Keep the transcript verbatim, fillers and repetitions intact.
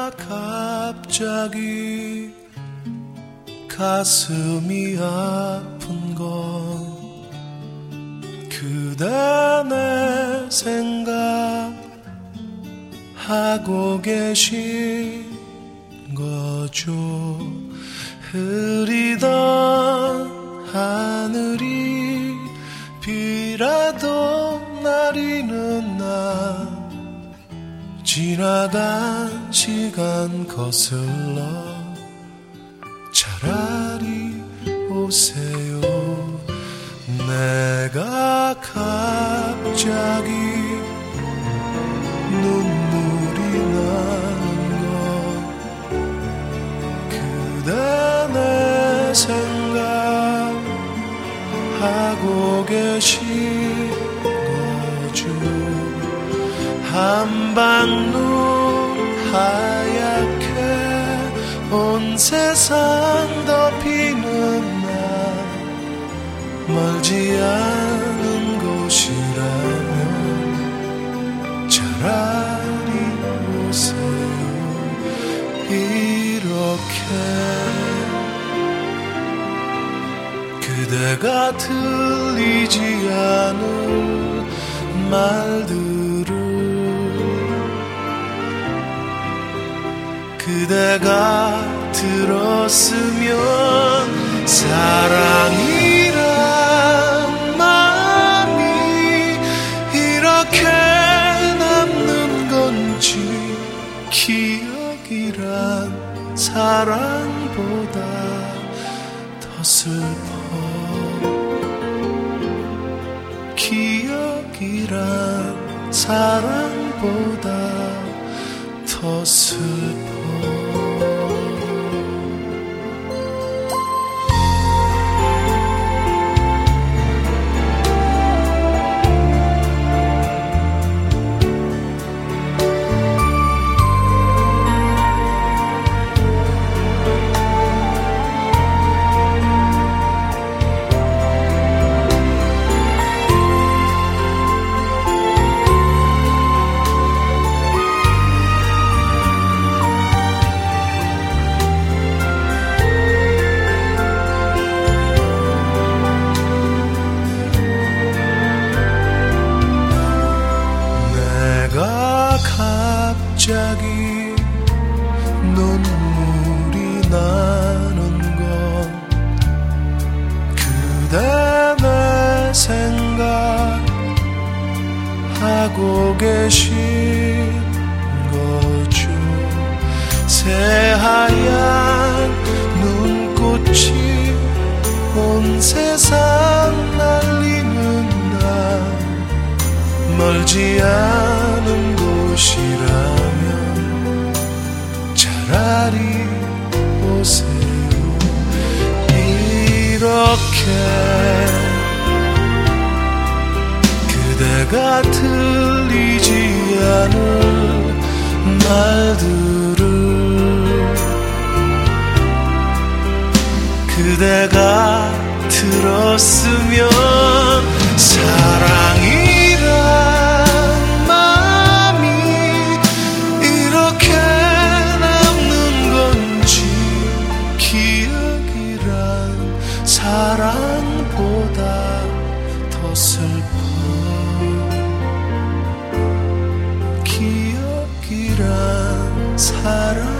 갑자기 가슴이 아픈 건 그대 내 생각하고 계신 거죠. 흐리던 하늘이 비라도 내리는 날 지나간 시간 거슬러 차라리 오세요. 내가 갑자기 눈물이 나는 건 그대 내 생각하고 계신 거죠. 한방눈 하얗게 온 세상 덮이는 날 멀지 않은 곳이라면 차라리 오세요. 이렇게 그대가 들리지 않을 말들을 그대가 들었으면 사랑이란 마음이 이렇게 남는 건지 기억이란 사랑보다 더 슬퍼 기억이란 사랑보다 더 슬퍼. 갑자기 눈물이 나는 건 그대 내 생각하고 계신 거죠. 새하얀 눈꽃이 온 세상 날리는 날 멀지 않은 곳이라면 차라리 오세요. 이렇게 그대가 들리지 않을 말들을 그대가 들었으면 사랑이란 마음이 이렇게 남는 건지 기억이란 사랑보다 더 슬퍼 기억이란 사랑